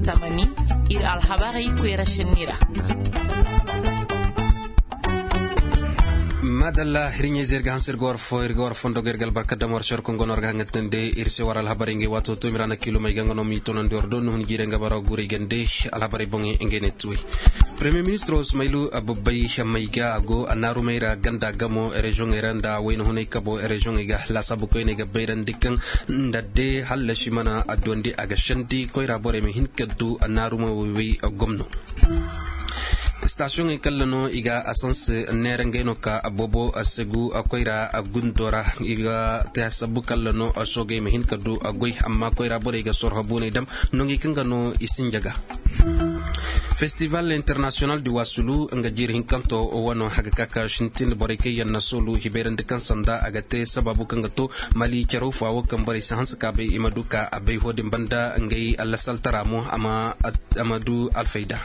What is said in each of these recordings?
tamani ir alhabari kwera shinira madalla hirnye zerga hansir gorfo fondo gergal barkada mor shor ko gonor ga ngatende irse waral habari ngi wato to mirana kilo may gangono mi tonon dor don hun jire ngabara guri gende al habari bongi ngene tuwi Premier Ministre Ismailou Aboubaye Mayga ago anaru mayra ganda gamo region eranda wayno hunay kabo region iga la sabu ko ne ga bayran dikkan ndadde halla shimana adondi aga shandi ko ira bore mi hinkadu anaru mo wi gomno station kallano iga asans nerengeno ka abobo asegu akoira agundora iga ta sabu kallano asoge mi hinkadu agoy amma ko ira bore iga sorhabune dam nongi kangano isinjaga Festival International du Wasulu ngajir hinkanto wano hagakaka shintin boreke yanna solu hiberande kansanda agate sababu kangato mali charufa wa kambari sahans kabe imaduka abai hodin banda ngai allasaltaramo amadu alfaida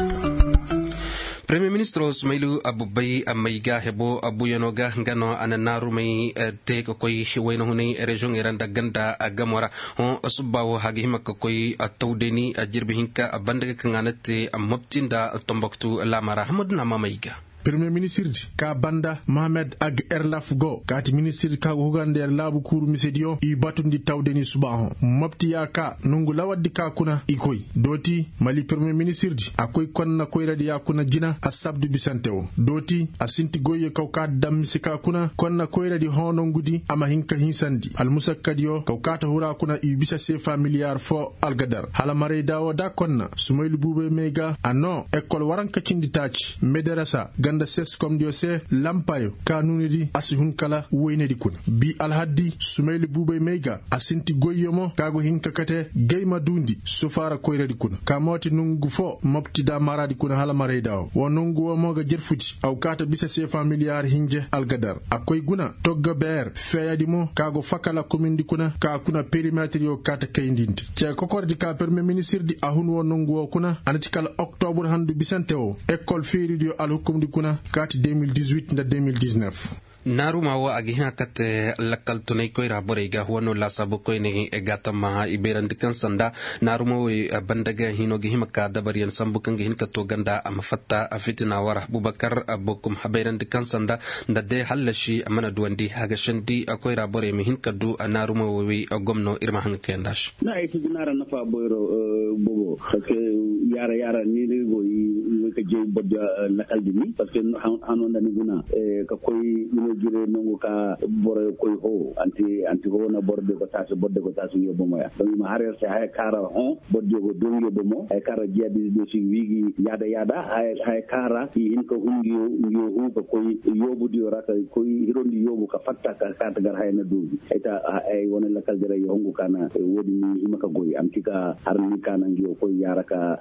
Premier Ministre Ismailou Aboubaye Mayga hebo abuyanoga ngano ananaru may te koy wayno hunay region iranda ganda agamora on subawo hagi himak koy atawdeni ajirbi hinka abandaga kanganate mabtinda Tombouctou lamara hamadna Mayga Premier Ministre ka banda Mohamed Ag Erlaf Go kati Ministre ka hugande labu kuru misediyo I batundi tawdeni subaho mapti ya ka nungu lawadi ka kuna ikoi doti mali Premier Ministre akoy konna koyradi ya kuna jina asabdu bisanteo doti asinti goye kawka damisi ka kuna konna koyradi hono ngudi ama hinka hinsandi almusakadiyo kawkata hura kuna ibisa sefa miliyar fo algadar hala mare dawo da konna Ismailou Bube Mayga ano ekol waranka kindi tachi mederasa ganda ses comme Dieu sait lampayo kanunidi asihun kala woynedi kun bi alhaddi Ismailou Bube Mayga asinti goyomo kago hinka kate geyma dundi sufara koyredi kun kamoti nungu fo mopti da maradi kun hala mare dawo wonungu wo moga jerfuti aw kata bisa se familiar hinje algadar akoy guna togga ber feyadi mo kago fakala commune di kuna ka kuna perimetre yo kata kayndindi ci kokordi ka Premier Ministre di ahun wonungu wo kuna anati kala octobre handu bisanteo école feridio al hukum di kuna kati 2018 na 2019 Naruma wa agiha kate lakal tunay koy rabore ga wano la sabu koy ne egata ma iberan dikan sanda naruma we bandaga hino gi himaka dabariyan sambu kan hin kato ganda amafatta afitina wara Bubakar abokum haberan dikan sanda ndade halashi amana duwandi haga shandi koy rabore mi hin kadu naruma we gomno irma hang kendash na iti dinara nafa boyro bobo ke yara ni go yi ka je bodja lakal dini parce que hanonda ni guna ka koy jure nongo ka boro koy ho anti ho na borde ko tasu yobo moya donc ma harer se hay kara on bodde go don yobo mo ay kara jeedi do si wigi yada hay kara in ko hungi yo ko koy yobu di raka koy hirondi yobu ka fatta ka kata gar hay na do eta ay wona la kal dere yongu kana wodi ni himaka goy am tika harni kana ngiyo koy yaraka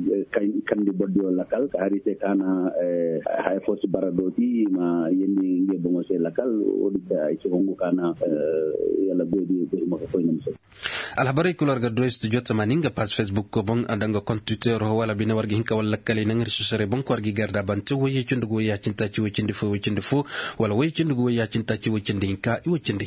kandi bodde la kal harite kana hay fosi baradoti ma yendi yobo mo se lakal odita ci hongu kana yalla godi ko mako koy nam so alhabari kulor ga drest jota maninga pas Facebook ko bon andanga compte Twitter wala bina wargi hinka wala kale nangir shere bon ko wargi garda bante woyi cindugo ya cinta ci wicindi fu wala woyi cindugo ya cinta ci wicindi hinka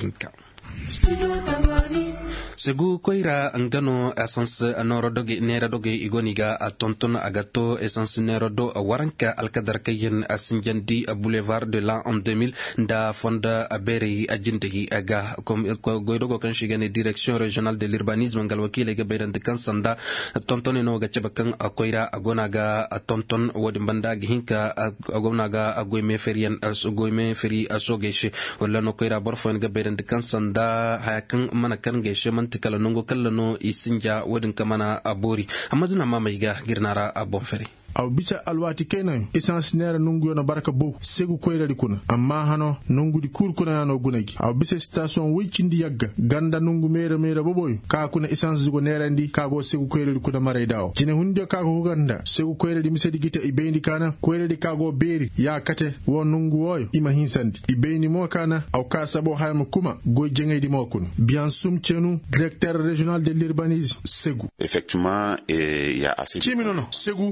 Segu koira angano essence anorodoge neradoge igoniga atonton agato essence nerodo waranka alkadar kayen asinjandi boulevard de l'an 2000 da fonda aberi ajindegi aga goidogo kan shigane direction régionale de l'urbanisme ngal wakile ga beran de kansanda tonton no ga cebakan koira agonaga tonton wodi banda hinka agonaga agoyme feri asogeshi wala no koira borfon ga beran de kansanda hayakan manakan geshe tikala nongo kallano isinja wadin kamana abori amaduna mamaiga girnara abonfere aw bisa alwati kenan essence nera nungu yona baraka bo segu koyradi kuna amma hano nungu di kur kuna no gunagi aw bisa station wikindi yagga ganda nungu mera boboy ka kuna essence zugo nerandi ka go segu koyradi kuna maray dawo kine hunde ka go ganda segu koyradi misedi gita ibendi kana koyradi ka go beri ya kate won nungu woyo ima hinsandi ibendi mo kana aw ka sabo hayma kuma go jengaydi mo kun bien sum cenu directeur régional de l'urbanisme segu effectivement il y a assez kimino no segu essence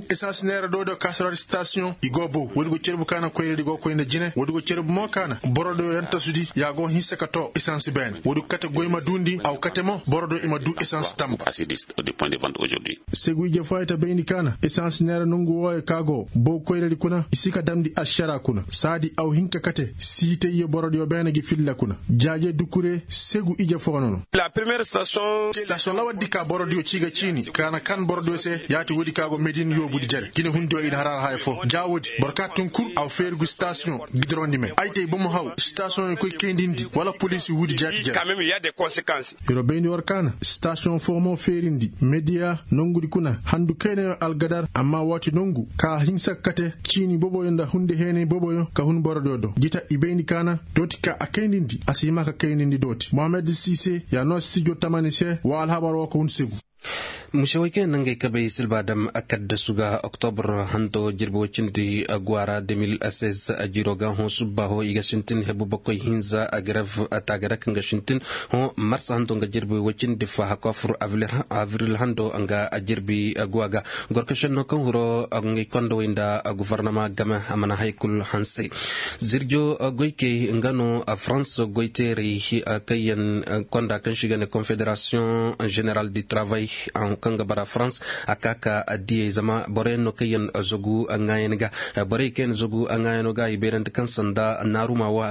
nera do kasrar station igobo wodgo cerbu kana koyre digo koyne jine wodgo cerbu mo kana borodo yanta sudi yago hisakato essence ben wodu kata goyma dundi aw katemo borodo ima du essence tam des points de vente aujourd'hui. Seguije fayta beini kana essence nera nungu woy kago bo koyre kuna isika damdi ashara kuna sadi aw hinka kate site ye borodo bena gi filla kuna jaaje dukure segu ije fonono. La première station lawaddi ka borodo ciga cini kana kan borodo se yati wodi kago medine yobudi jare kine hundo ina harar hayfo jawodi borka tunkur aw fergu station gidrondi men ayte bomo haw station ko kendindi wala police wudi jati jare quand même il y a des conséquences. Yoro beini warkana station fomo ferindi media nongudi kuna handu kene algadar amma wati nongu ka hinsakkate cini boboyo nda hunde hene boboyo ka hun borodo do jita ibeini kana doti ka akendindi asima ka kendindi doti Mohamed Cissé ya no studio tamanise wa al habaro ko hun segu mushawike nange kabe silbadam akad suga october hanto jirbo cindi agwara 2016 ajiroga ho subaho igashintin hebu bakoy hinza agraf atagara kanga shintin ho mars hanto nga jirbo wacindi fa hakofur avril hanto anga ajirbi agwaga gorkashan no kan huro ngi kondo inda gouvernement gama amana haykul hanse zirjo goyke ngano France goyteri kayen konda kan shigane confédération générale du travail en kanga bara France akaka adie zama boreno kayen zogu angayenga bore ken zogu angayenoga iberand kan sanda naruma wa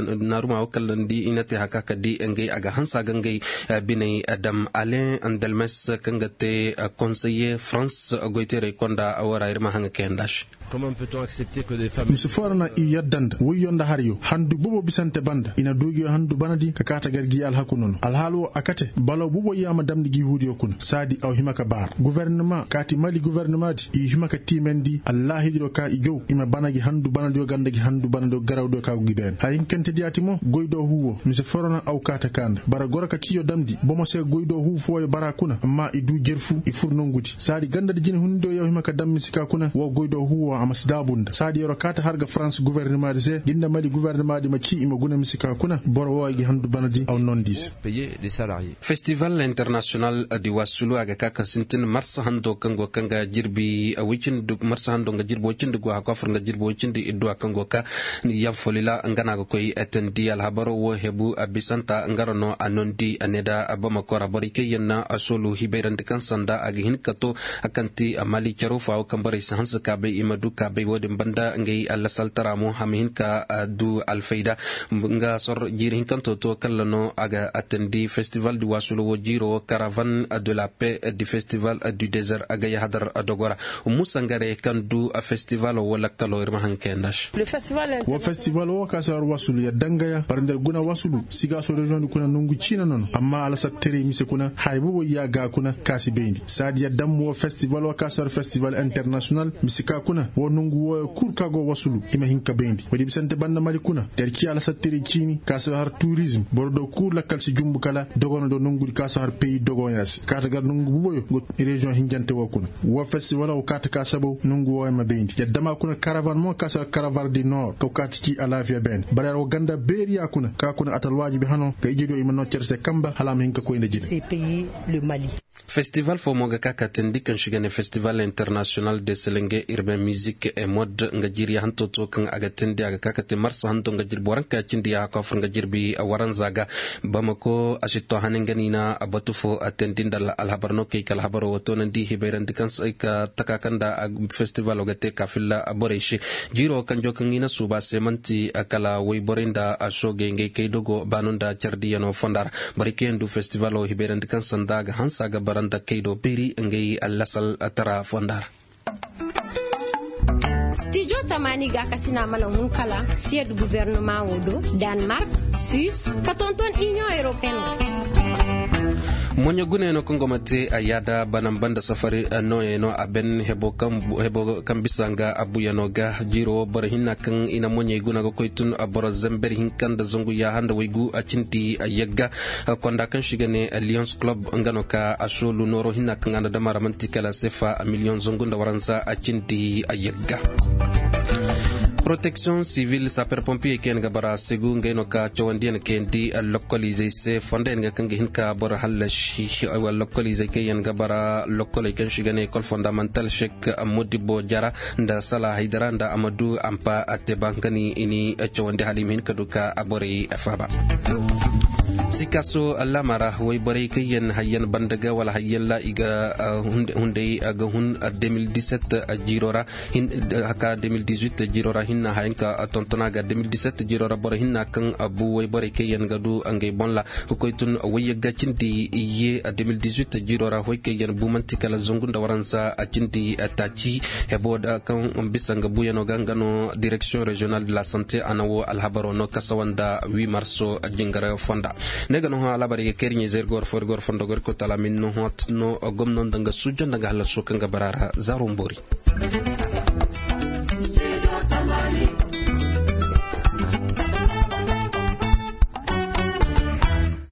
kallan di inate hakaka di engay aga hansa gangay binay Adam Alain Andelmes kanga te conseiller France goitere konda awara irma hanga kendash. Comment peut-on accepter que des femmes Mr. Forna i yaddanda wuyonda haryo handu bobo bisante banda ina dogi handu banadi kakata gargi al hakunon al halu akate balo bobo yama damdi gi hudi okun sadi aw himaka bar gouvernement kati mali gouvernement di i himaka timendi allah hidro ka igo ima banagi handu banadi gandagi handu banado garawdo ka giben hayin kente diati mo goydo huwo Mr. Forna aw kata kan bara goraka ciyo damdi bomo se goydo hu foyo barakuna amma idu jerfu i furnongudi sadi gandadi jini hundo yaw himaka dammi sika kuna wo goydo huwo amasdabunda sadi yoro kata harga France gouvernement de ginda mali gouvernement de maki ima guna misika kuna boro wagi handu banadi aw nondis payer les salariés. Festival international di wasulu aga kaka sintin mars hando kango kanga jirbi wicin du mars hando nga jirbo wicin du go hakofur nga jirbo wicin di idwa kango ka yam folila ngana go koy etendi al habaro wo hebu abisanta ngarono anondi aneda abama kora borike yenna asolu hiberan kan sanda agi hin kato akanti amali charo faaw kambare sansa kabe imadu kabe wodin banda ngay alla saltaramo hamihin ka du alfaida nga sor jiri hin kanto to kallano aga atendi festival du wasulu wo jiro caravane de la paix du festival du désert aga yahadar dogora musangare kandu festival wala kalo irma hankendash Le festival wo kasar wasulu ya dangaya parnder guna wasulu siga so region du kuna nungu china non amma ala sattere mise kuna haybo ya ga kuna kasi bendi sadi ya dam wo festival wo kasar festival international misika kuna wo nungu wo kurkago wasulu ima hinka bendi wadi bisante banda mali kuna der ki ala sattere chini kasar har tourisme bordo kur la kalsi jumbu kala dogono do nungu kasar har pays dogoyas kata gar nungu buboyo go region hinjante wo kuna wo festival wo kata kasabo nungu wo ma bendi ya dama kuna caravane mo kasar caravane du nord ko kata ci ala via ben barar wo ganda beria kuna ka kuna atalwaji bi hano ga ijido ima no cerse kamba halam hinka ko inde jine c'est pays le Mali. Festival fo moga kaka tendi kan shigane festival international de selenge urbain musique et mode nga jiri hanto to kan aga tendi aga kaka te mars hanto nga jir boranka cindi ya ko fur nga jirbi waranzaga bamako ashito hanenganina abatufo atendi dal alhabarno ke kal habaro woto nandi hiberan dikan ka takakanda festival ogate kafilla aboreshi jiro kan jokangina suba semanti akala way borinda ashoge nge kay dogo banunda chardiyano fondar barikendu festival o hiberan dikan sandaga hansaga baranda kaydo beri ngay alasal tara fondar Studio Tamani ga kasina mana hunkala sied gouvernement wodo Denmark, Suisse, katonton Union Européenne. Monya gune no kongo mate ayada banambanda safari noye no aben hebo kambisanga abuyano ga jiro barhina kan ina monya guna go koitun aboro zember hinkan da zongu ya handa wigu acinti ayagga konda kan shigane Lions Club ngano ka asolu noro hinna kan anda damara manti kala sefa million zongu da waransa acinti ayagga protection civile sapeur pompier ken ga bara segu ngeno ka chawandien ken di localiser se fonden ga kan hin ka bor halashi wa localiser ken ga bara local ken shigane école fondamentale Cheikh Modibo Jara nda Salah Haidara nda Amadou Ampa ate bankani ini chawande halim hin kaduka abori afaba sikaso lamara way bari kayen hayyan bandaga wala hayyan la iga hunde aga hun 2017 jirora hin haka 2018 jirora hinna hayanka tontona ga 2017 jirora bor hinna kan abu way bari kayen gadu angay bonla koytun way gacindi ye 2018 jirora hoy kayen bumanti kala zongunda waransa acindi tachi heboda kan bisanga buyano gangano direction régionale de la santé anawo alhabaro no kasawanda 8 marso jingara fonda nega no hala bari kernye zergor forgor fondogor ko tala min no hot no gomnon danga sujjo daga hala sokanga barara zarumbori